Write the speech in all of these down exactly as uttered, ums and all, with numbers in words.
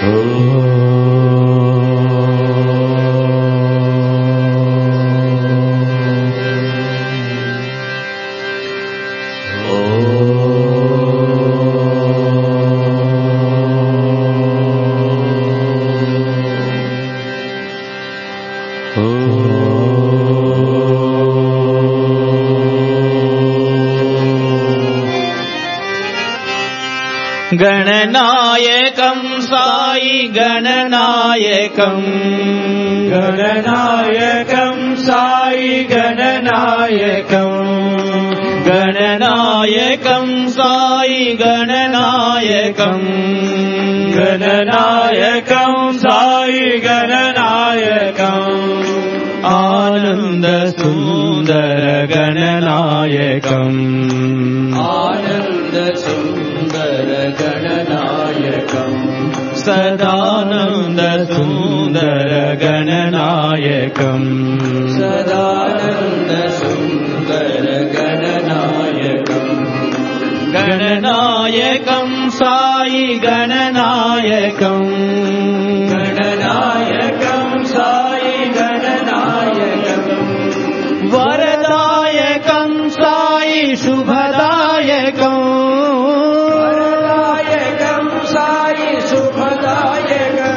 గణనాయకం సాయి గణనాయకం గణనాయకం సాయి గణనాయకం గణనాయకం సాయి గణనాయకం గణనాయకం సాయి గణనాయకం ఆనంద సుందర గణనాయకం ఆనంద సుందర గణనాయకం సదానంద సుందర గణనాయకం సదానంద సుందర గణనాయకం గణనాయకం సాయి గణనాయకం గణనాయకం సాయి గణనాయకం వరదాయకం సాయి శుభదాయకం వరదాయకం సాయి శుభదాయకం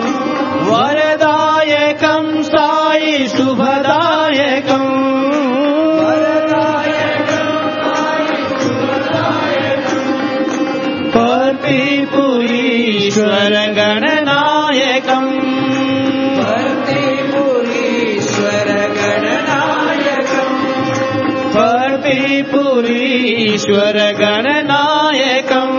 వరదాయకం సాయి శుభదాయకం వరదాయకం సాయి శుభదాయకం పర్తిపురీశ్వర గణనాయకం పర్తిపురీశ్వర గణనాయకం పర్తిపురీశ్వర గణనాయకం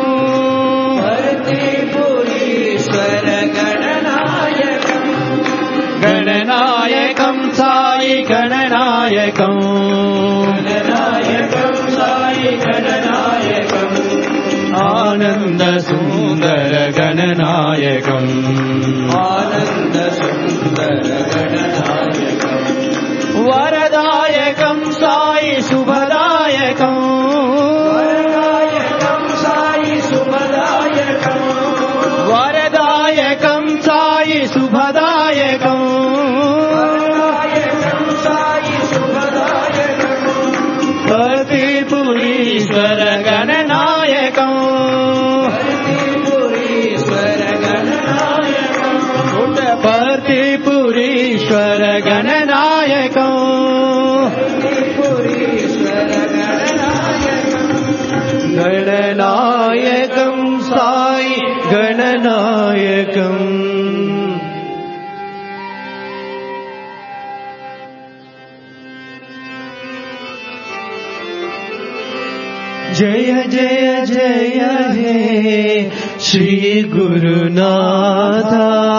పర్తిపురీశ్వర గణనాయకం గణనాయకం సాయి గణనాయకం గణనాయకం సాయి గణనాయకం ఆనంద సుందర గణనాయకం ఆనంద సుందర గణనాయకం వరదాయకం సాయి శుభదాయకం వరదాయకం సాయి శుభదాయకం వరదాయకం సాయి శుభదాయకం వరదాయకం సాయి శుభదాయకం పర్తిపురీశ్వర గణనాయకం పర్తిపురీశ్వర గణనాయకం పర్తిపురీశ్వర గణనాయకం పర్తిపురీశ్వర గణనాయకం గణనాయకం సాయి గణనాయకం జయ జయ జయ హే శ్రీ గురునాథ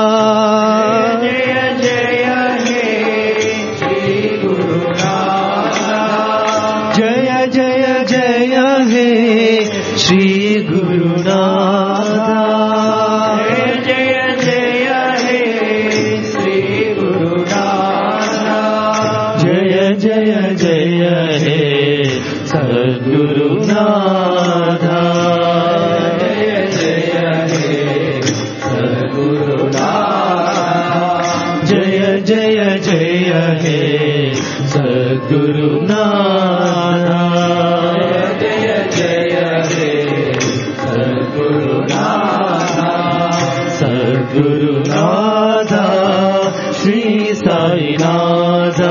జయ జయ హే శ్రీ గురునాథ జయ జయ జయ హే శ్రీ గురునాథ జయ జయ హే శ్రీ గురునాథ జయ జయ జయ హే సద్గురునాథ జయ జయ హే సద్గురునాథ జయ జయ జయ హే సద్గురునాథ జయ జయ హే సద్గురునాథ సద్గురునాథ శ్రీ సాయినాథ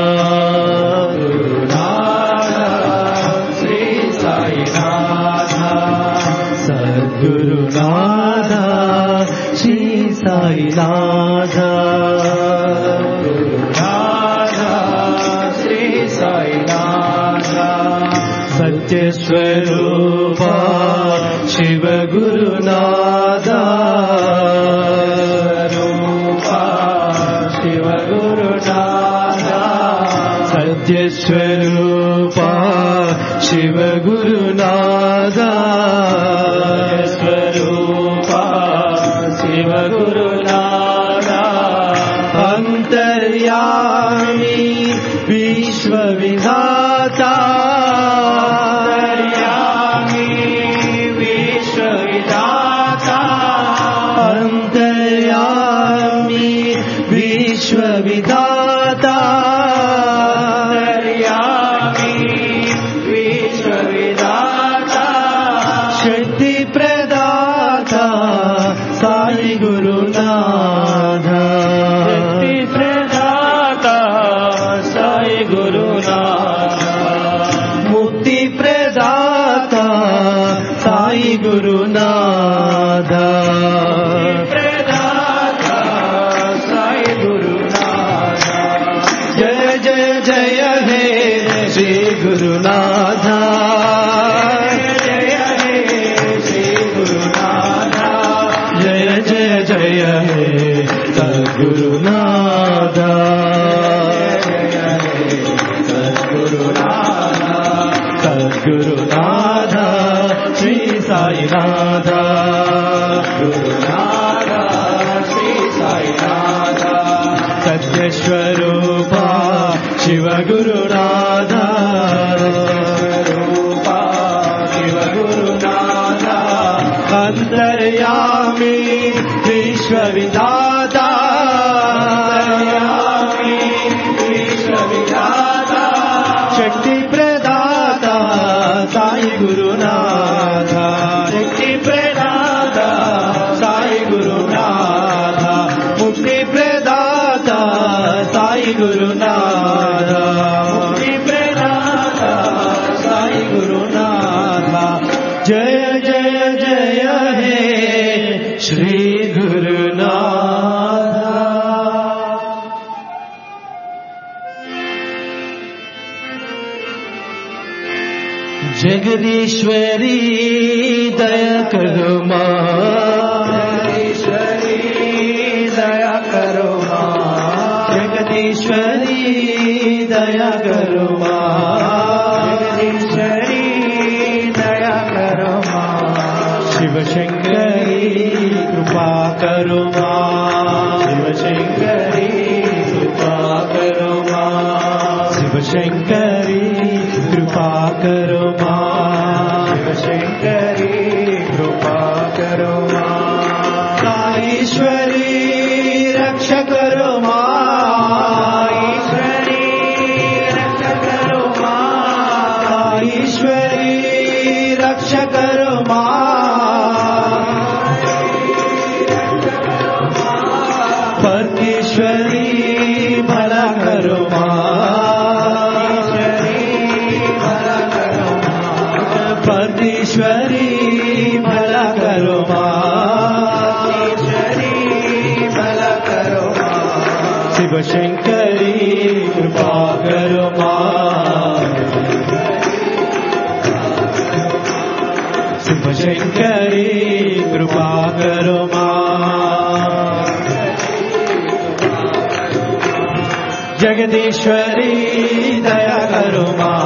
గురునాథ శ్రీ సాయినాథ సద్గురునాథ శ్రీ సాయినాథ గురునాథ శ్రీ సాయినాథ సత్యస్వరూప శివ గురునాథ రూప శివ గురునాథ సత్యస్వరూప శివ గురునాథ స్వరూప శివ గురునాథ అంతర్యామి విశ్వవిధాత అంతర్యామి విశ్వవిధాత అంతర్యామి जय हे सद्गुरुनाथ सद्गुरुनाथ श्री साईनाथ गुरुनाथ श्री साईनाथ सत्यस्वरूप शिव गुरुनाथ स्वरूप शिव गुरुनाथ अंतर्यामी विश्वविधाता अंतर्यामी विश्वविधाता शक्ति प्रदाता साई गुरुनाथ शक्ति प्रदाता साई गुरुनाथ मुक्ति प्रदाता साई गुरुनाथ मुक्ति प्रदाता साई गुरुनाथ जय जय जय हे श्री गुरुनाथ जगदीश्वरी दया करो मां जगदीश्वरी दया करो मां जगदीश्वरी दया करो मां जगदीश्वरी दया करो मां शिव शंकरी कृपा करो मां शिव शंकरी कृपा करो मां शिव शंकरी कृपा करो मां शिव शंकरी कृपा करो मां ईश्वरी रक्ष करो मां ईश्वरी रक्ष करो मां ईश्वरी रक्ष करो मां परमेश्वरी भला करो परमेश्वरी भला करो ईश्वरी भला करो शिव शंकरी कृपा करो शिव शंकरी कृपा करो जगदीश्वरी दया करो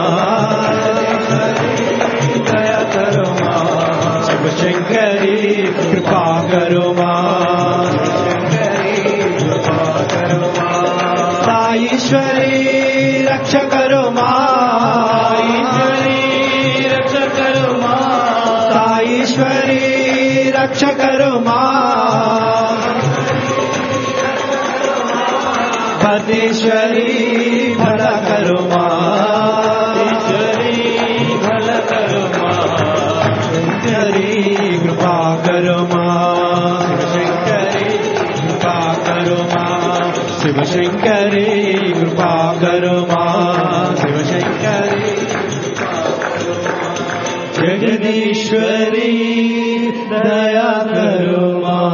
दया करो शिव शंकरी कृपा करो शंकरी कृपा करो ईश्वरी रक्ष करो ईश्वरी रक्ष करो ईश्वरी रक्ष करो भद्रेश्वरी भला करो ईश्वरी भला करो शंकरी कृपा करो शंकरी कृपा करो शिव शंकरी कृपा करो शिव शंकरी जगदीश्वरी दया करो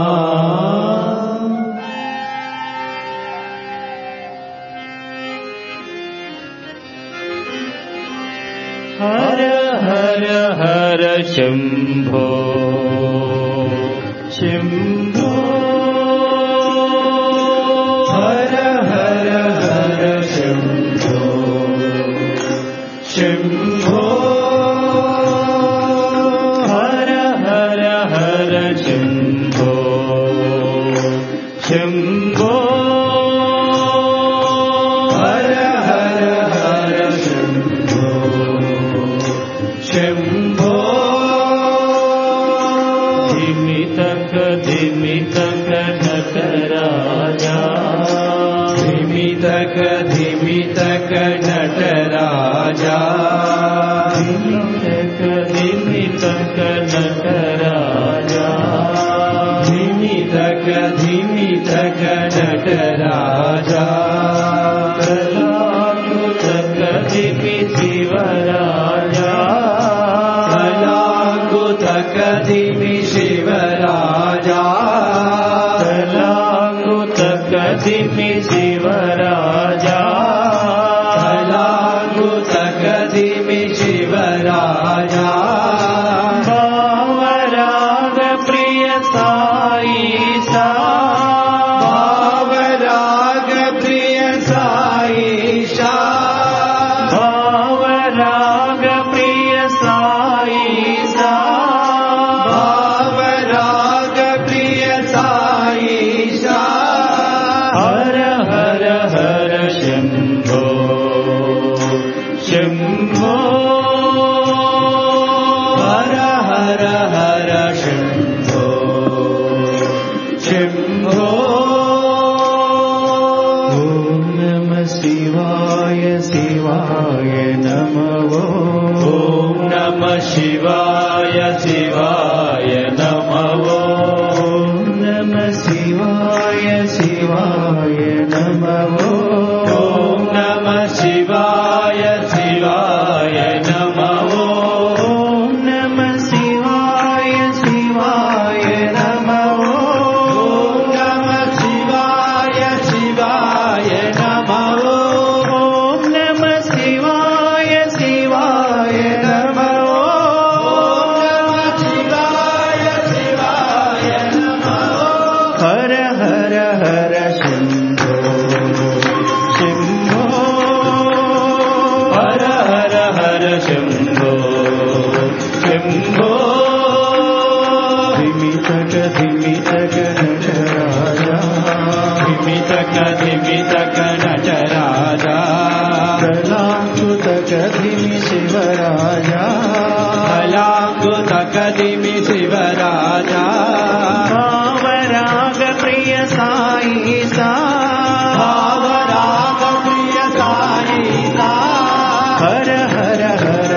हर हर हर शंभो शंभो हर हर हर शंभो शंभो हर हर हर शंभो शंभो हर हर हर शंभो शंभो धिमि तक धिमि तक नटराजा धिमि तक धिमि तक नटराजा धिमि तक धिमि तक नटराजा धिमि तक धिमि तक नटराजा कलाकु तक धिमि शिवराजा कलाकु तक धिमि शिवराजा कलाकु तक धिमि शिवराजा कलाकु तक धिमि शिवराजा भावराग प्रिय साई सा शिवाय शिवाय नमः ॐ नमः शिवाय शिवाय नमः ॐ नमः शिवाय शिवाय नमः ॐ नमः शिवाय शिवाय नमः ॐ नमः शिवाय शिवाय नमः हर हर हर शंभो शंभो हर हर हर शंभो शंभो धिमितक धिमितक नटराजा धिमितक धिमितक नटराजा कलांकुतक धिमि शिवराजा कलांकुतक धिमि शिवराजा प्रिय साई सा भावराग प्रिय साई सा हर हर हर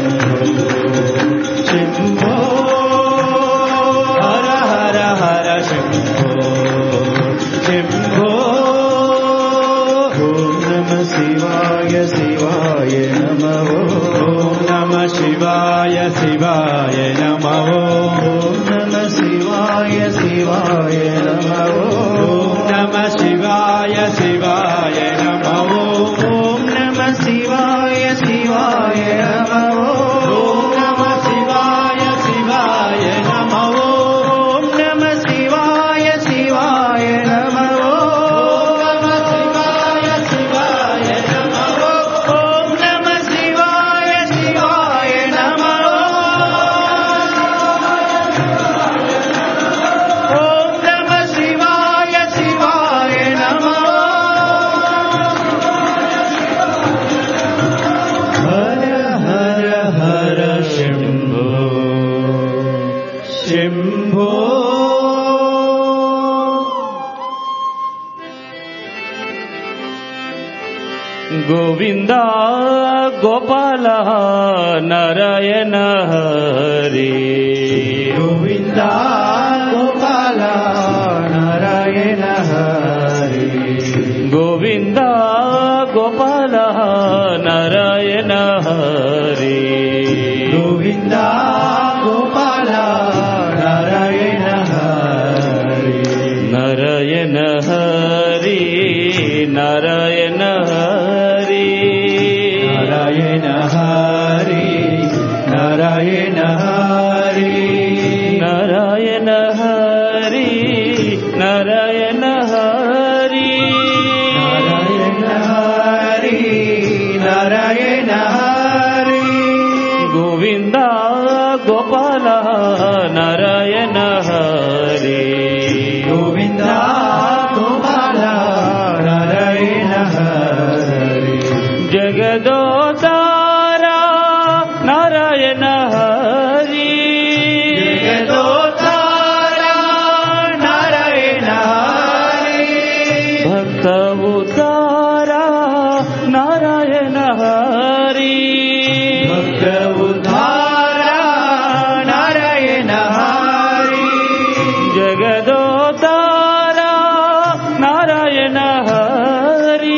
शंभो हर हर हर शंभो शंभो ओम नमः शिवाय शिवाय नमः ओम नमः शिवाय शिवाय नमः ओम नमः शिवाय शिवाय नमः ओम नमः शिवाय शिवाय नमः ओम नमः शिवाय शिवाय नमः ओम नमः शिवाय शिवाय नमः ओम नमः शिवाय शिवाय नमः ओम नमः शिवाय शिवाय नमः ओम नमः शिवाय शिवाय नमः ओम नमः शिवाय शिवाय नमः हर हर हर शंभो शंभो गोविंद गोपाल नारायण हरे गोविंद गोपाल नारायण हरे गोविंद गोपाल नारायण हरे गोविंद गोपाल नारायण हरे नारायण हरे नारायण हरे नारायण हरे नारायण हरे नारायण हरे नारायण हरे नारायण हरे नारायण हरे गोविंद गोपाल नारायण हरे गोविंद गोपाल नारायण हरे जगदोतारा नारायण हरे जगदोतारा नारायण हरे भक्त उतारा नारायण हरे भक्त उद्धारा नारायण हरे जगदोतारा नारायण हरे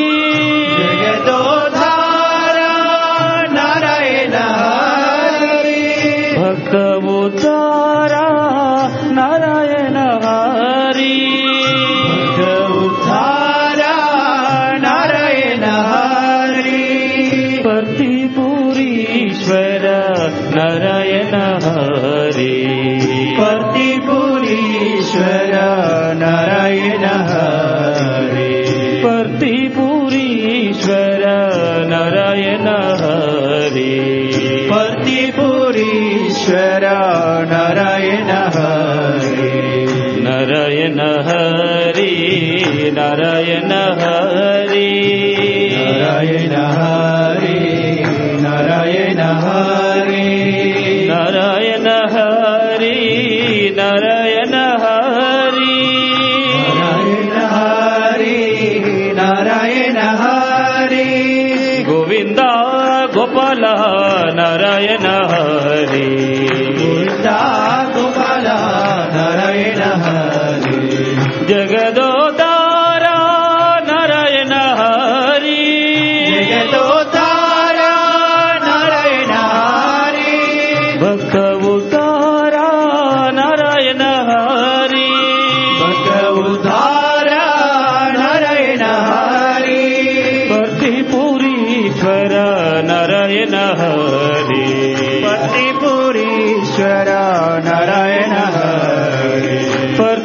जगदोद्धारा नारायण हरे भक्त उतारा नारायण हरे भक्त उद्धारा नारायण हरे प्रतिपुरीश्वर नारायण हरे प्रतिपुरीश्वर नारायण हरे प्रतिपुरीश्वर नारायण हरे प्रतिपुरीश्वर नारायण हरे नारायण हरे नारायण हरे नारायण हरे नारायण हरे नारायण हरे नारायण हरे नारायण हरे नारायण हरे गोविंद गोपाल नारायण हरे गोविंद गोपाल नारायण हरे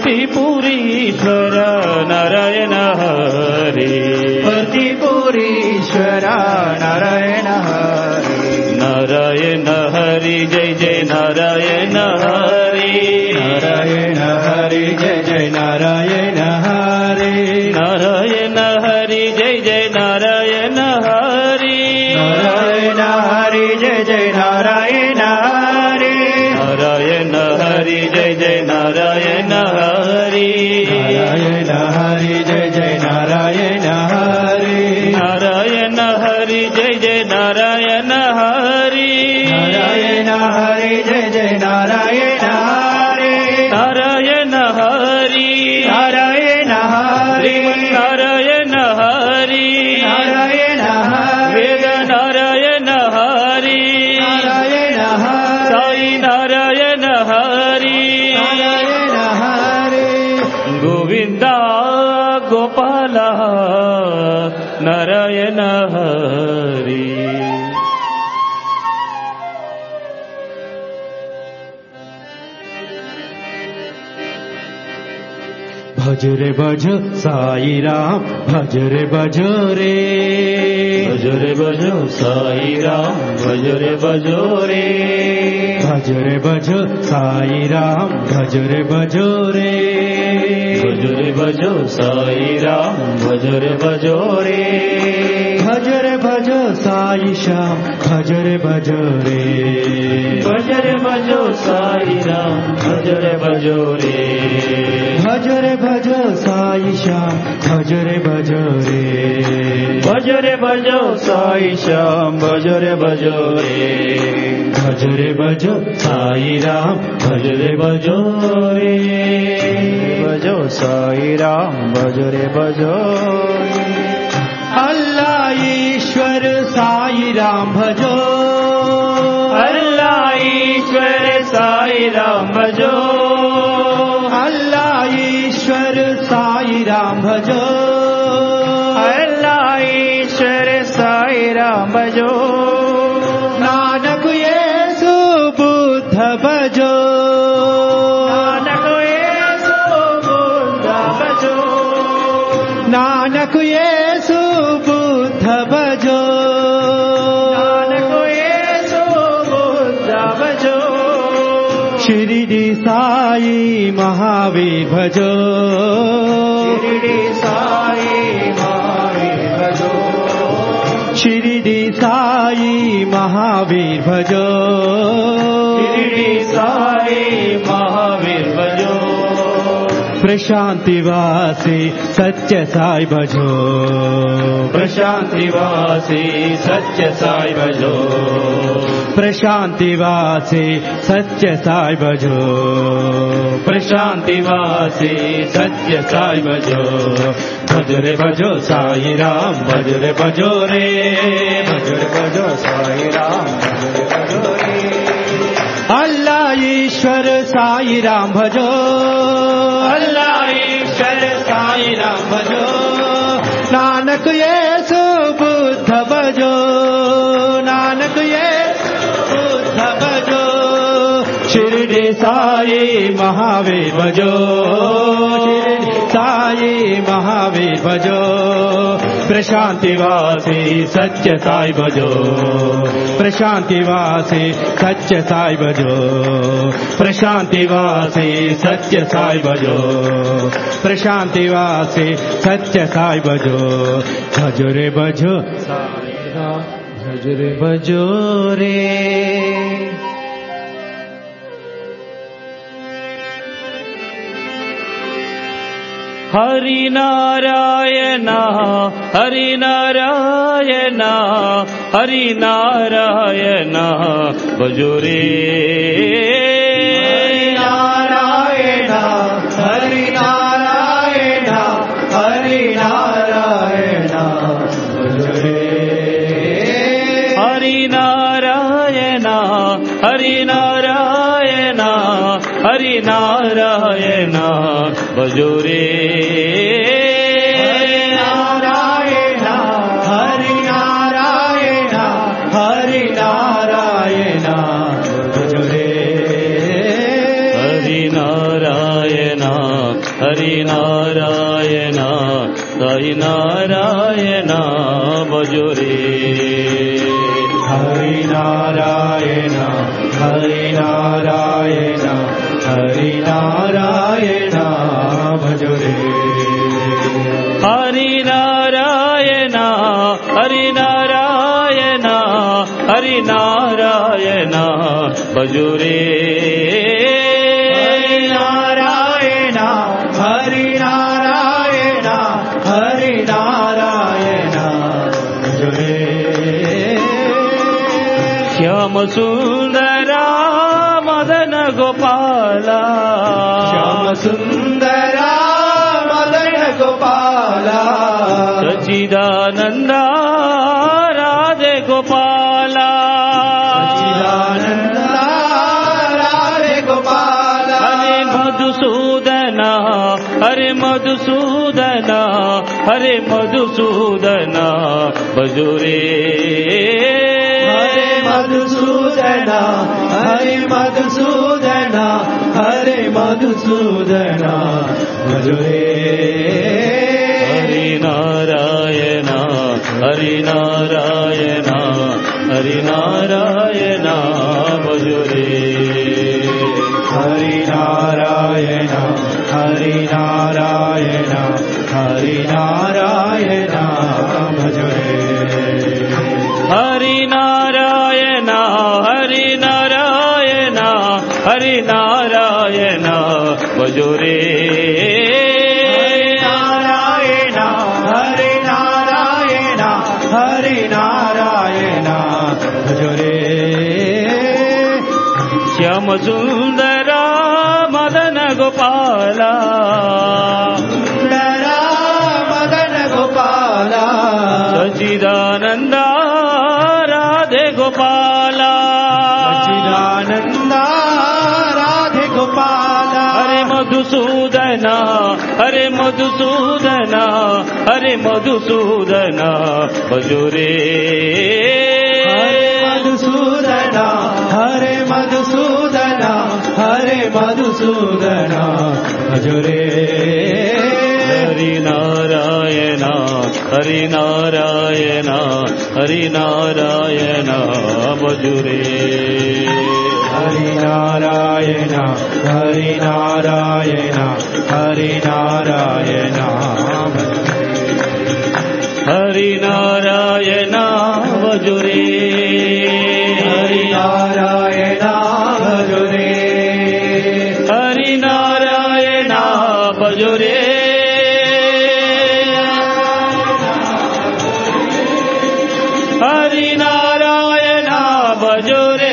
पतिपुरीश्वर नारायण हरि पतिपुरीश्वर नारायण हरि नारायण हरि जय जय नारायण हरि नारायण हरि जय जय नारायण हरि नारायण हरि जय जय नारायण हरि नारायण हरि जय जय नारायण हरि नारायण हरि जय जय नारायण हरि नारायण हरि जय जय नारायण हरि नारायण हरि जय जय नारायण हरि नारायण हरि जय जय नारायण हरि नारायण हरि नारायण हरि नारायण हरि नारायण हरि वेद नारायण हरि नारायण हरि साई नारायण हरि नारायण हरि गोविंदा गोपाल नारायण हरि भज रे भज साई राम भज रे भज रे भज रे भजो साई राम भज रे भजो रे भज रे भज साई राम भज रे भज रे भज रे भजो साई राम भज रे भजो रे भज रे भज साई श्याम भज रे भज रे भज रे भजो साई राम भज रे भजो रे भज रे भज साई श्याम भज रे भज रे भज रे भजो साई श्याम भज रे भजो रे भज रे भज साई राम भज रे भजो रे भजो साई राम भज रे भजो अल्लाह ईश्वर साई राम भजो अल्लाह ईश्वर साई राम भजो अल्लाह ईश्वर साई राम भजो अल्लाह ईश्वर साई राम भजो नानक येसु बुद्ध भजो नानक येसु बुद्ध भजो नानक येसु बुद्ध भजो नानक येसु बुद्ध भजो शिरडी साई महावीर भजो शिरडी साई महावीर भजो शिरडी साई महावीर भजो शिरडी साई महावीर भजो प्रशांति वासी सत्य साई भजो प्रशांति वासी सत्य साई भजो प्रशांति वासी सत्य साई भजो प्रशांति वासी सत्य साई भजो भज रे भजो साई राम भज रे भजो रे भज रे भजो साई राम भज रे भजो रे अल्लाह ईश्वर साई राम भजो अल्लाह ईश्वर साई राम भजो नानक येसु बुद्ध भजो नानक येसु बुद्ध भजो शिरडी साई महावीर भजो शिरडी साई महावीर भजो प्रशांति वासी सत्य साई भजो प्रशांति वासी सत्य साई भजो प्रशांति वासी सत्य साई भजो प्रशांति वासी सत्य साई भजो भज रे भजो साई राम भज रे भजो रे हरि नारायण हरि नारायण हरि नारायण भजो रे नारायण हरि नारायण हरि नारायण भजो रे हरि नारायण हरि नारायण हरि नारायण भजो रे नारायण हरि नारायण हरि नारायण भजो रे हरि नारायण హరి నారాయణ సాయి నారాయణ భజురే హరి నారాయణ హరి నారాయణ హరి నారాయణ భజురే హరి నారాయణ హరి నారాయణ హరి నారాయణ భజురే హరి నారాయణ హరి నారాయణ హరి నారాయణ భజురే శ్యామ సుందర మదన గోపాల శ్యామ సుందర మదన గోపాల సచిదానంద రాధే గోపాల సచిదానంద రాధే గోపాల హరే మధుసూదన హరే మధుసూదన హరే మధుసూదన భజురే హరే మధుసూదన హరే మధుసూదన హరే మధుసూదన భజురే హరి నారాయణ హరి నారాయణ హరి నారాయణ భజురే హరి నారాయణ హరి నారాయణ హరి నారాయణ భజురే హరి నారాయణ హరి నారాయణ హరి నారాయణ భజురే నారాయణ హరి నారాయణ హరి నారాయణ భజురే శ్యామ సుందర మదన గోపాల సుందర మదన గోపాల సచిదానంద రాధే గోపాల సచిదానంద రాధే గోపాల హరే మధుసూదన హరే మధుసూదన హరే మధుసూదన భజురే హరే మధుసూదన హరే మధుసూదన హరే మధుసూదన భజురే హరి నారాయణ హరి నారాయణ హరి నారాయణ భజురే హరి నారాయణ హరి నారాయణ హరి నారాయణ హరి నారాయణ భజురే హరి నారాయణ భజురే హరి నారాయణ భజురే హరి నారాయణ భజురే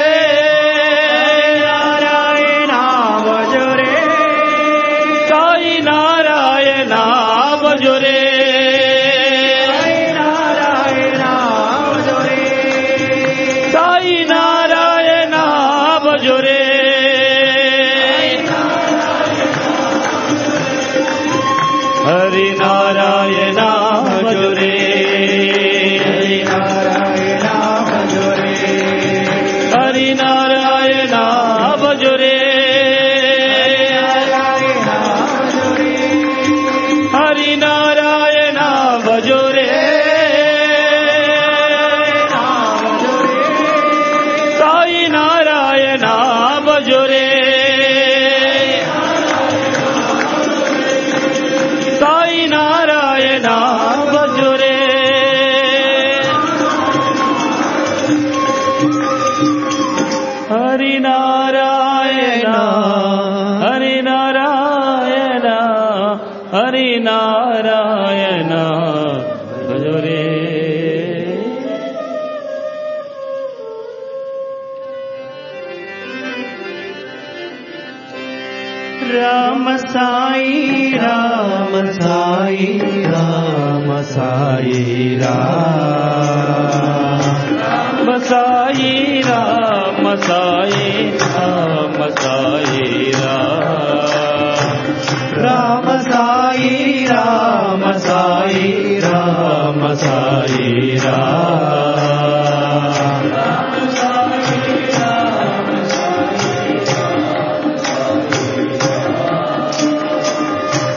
నారాయణ భజురే సాయి నారాయణ భజురే నారాయణ భజురే సాయి నారాయణ భజురే హరి నారాయణ భజురే నారాయణ భజురే హరి నారాయణ భజురే హరి నారాయణ భజురే సాయి నారాయణ భజురే సాయి నారాయణ భజురే హరి నారాయణ హరి నారాయణ హరి నారాయణ భజురే రామ సాయి రామ సాయి రామ సాయి రామ సాయి రామ సాయి రామ సాయి రామ సాయి రామ సాయి రామ సాయి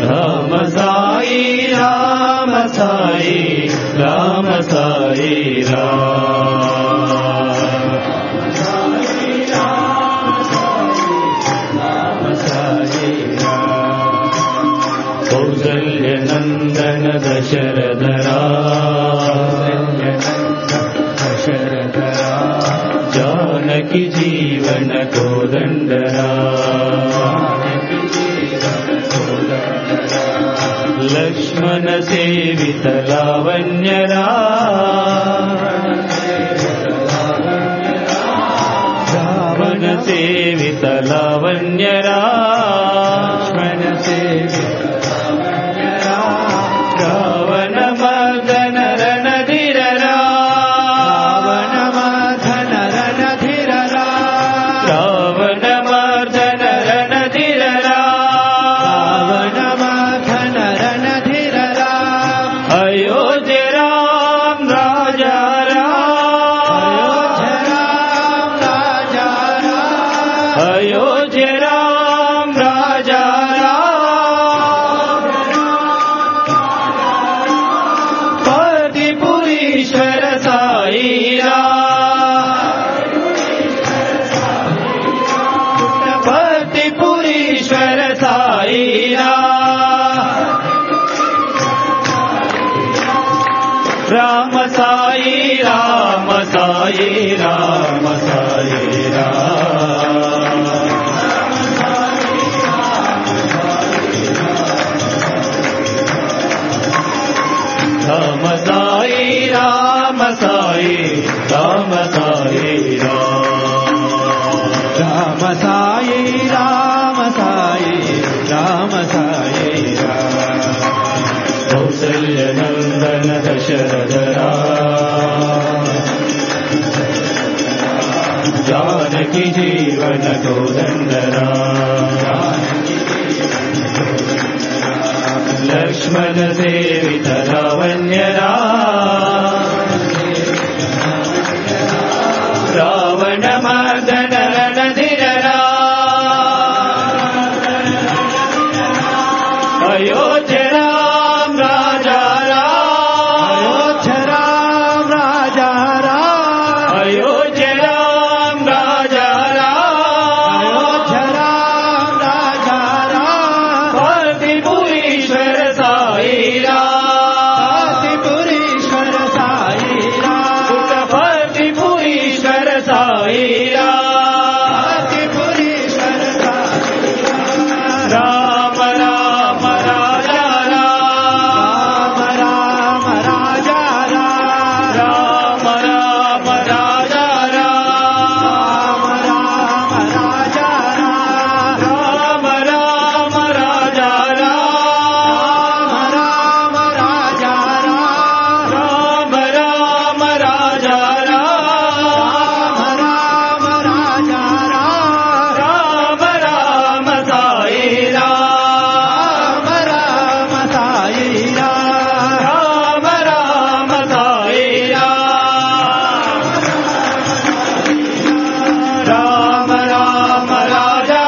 రామ సాయి రామ సాయి రామ సాయి రామ సాయి కౌసల్య నందన దశరథ దశరథ జానకి జీవన కోదండరా లక్ష్మణ సేవిత లావణ్యరా రావణ సేవిత లావణ్యరా లక్ష్మణ సేవిత రావణ మర్దన రణధిరరా రావణ మర్దన రణధిరరా రావణ మర్దన రణధిరరా రావణ మర్దన రణధిరరా అయోధ్య రామ రాజా అయోధ్య రామ రాజా పతిపురీశ్వర సాయి పతిపురీశ్వర సాయి రామ సాయి రామ సాయి రామ సాయి రామ సాయి రామ సాయి రామ సాయి రామ సాయి రామ సాయి రామ సాయి కౌసల్య నందన దశరథ జానకి జీవన కోదండరా లక్ష్మణ సేవిత లావణ్యరా రావణ మర్దన రణధిరరా అయోధ్య రామ రాజా అయోధ్య రామ రాజా అయోధ్య రామ రాజా అయోధ్య రామ రాజా పతిపురీశ్వర సాయి పతిపురీశ్వర సాయి పతిపురీశ్వర సాయి పతిపురీశ్వర సాయి రామ రామ రాజా రామ రామ రాజా రామ రామ రాజా రామ రామ రాజా రామ రామ రాజా రామ రామ రాజా రామ రామ రాజా రామ రామ రాజా రామ రామ సాయి రామ రామ సాయి రామ రామ సాయి రామ రామ రాజా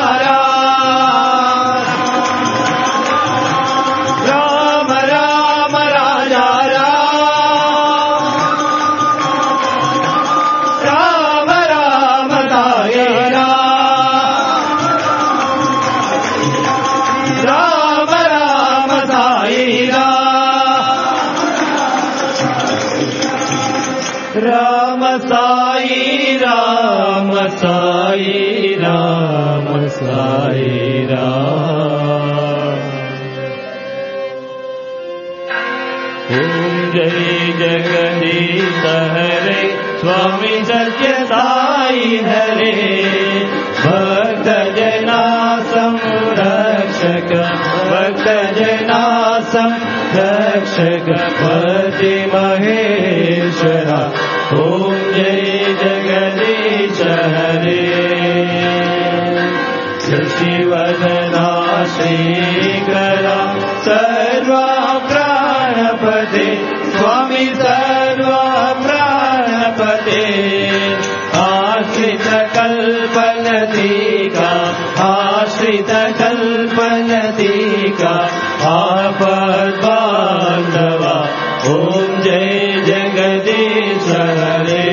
రామ రామ రాజా రామ రామ సాయి రామ రామ సాయి రామ సాయి రామ సాయి రామ సాయి ఓం జయ జగదీశ హరే స్వామి సత్య సాయి హరే భక్త జనా సంరక్షక భక్త జనా సంరక్షక పతి మహేశ్వర ఓం జయ జగదీశ హరే శశివదనా శ్రీకర సర్వా ప్రాణపతే స్వామి సర్వా ప్రాణపతే ఆశ్రిత కల్పలతీకా ఆశ్రిత కల్పలతీకా आपद बांधवा ओम जय जगदीश हरे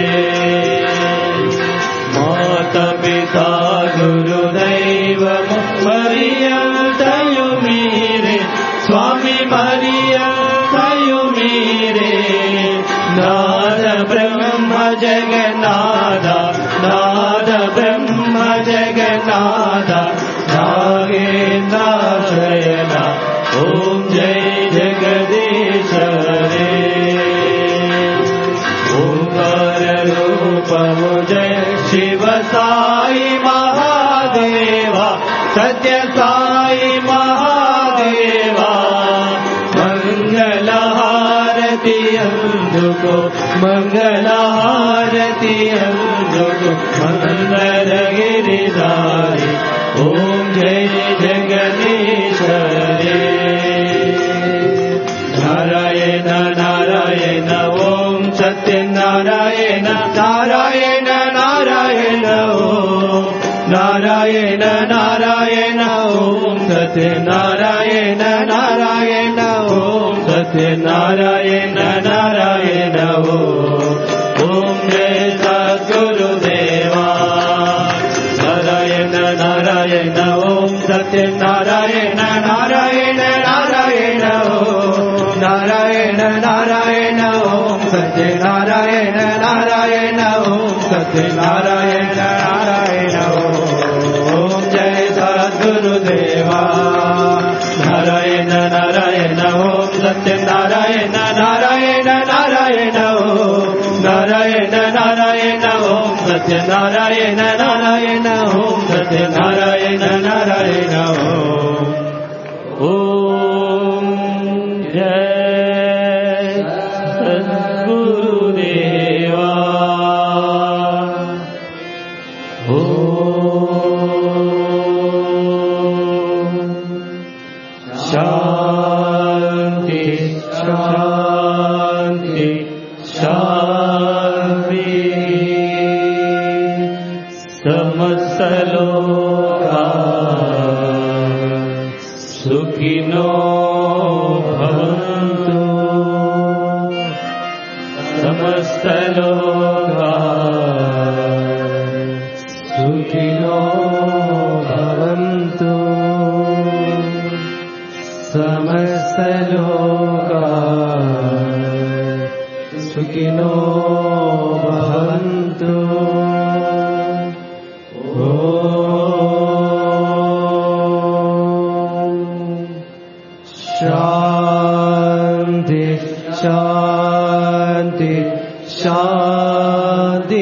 माता पिता गुरुदैव मरियम दयु मीरे स्वामी मरियम दयु मीरे नाद ब्रह्म जगन्नाथा नाद ब्रह्म जगन्नाथा नागेन्द्र शयना ओम जय जगदीश हरे ओंकार रूपम जय शिव साई महादेवा सत्य साई महादेवा मंगल हारति अंधुको मंगल हारति अंधुको मंगल गिरिधारी ओम जय जगदीश हरे नारायण नारायण ओम सत्य नारायण नारायण नारायण ओम नारायण नारायण ओम सत्य नारायण नारायण ओम सत्य नारायण नारायण ओम जय सद्गुरुदेवा नारायण नारायण ओम सत्य नारायण नारायण नारायण ओम नारायण नारायण ओम सत्य नारायण नारायण ओम सत्य नारायण नारायण ओम जय सद्गुरुदेवा नारायण नारायण ओम सत्य नारायण नारायण नारायण ओम नारायण नारायण ओम सत्य नारायण नारायण ओम सत्य नारायण नारायण ओम जय सद्गुरुदेवा शांति शांति शांति समस्त लोका सुखिनो भवन्तु समस्त लोका सुखिनो भवन्तु समस्त लोका सुखिनो भवन्तु शांति शांति शांति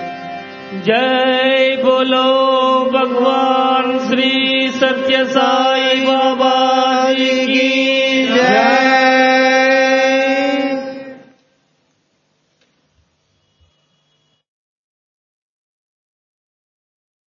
जय बोलो भगवान श्री सत्य साई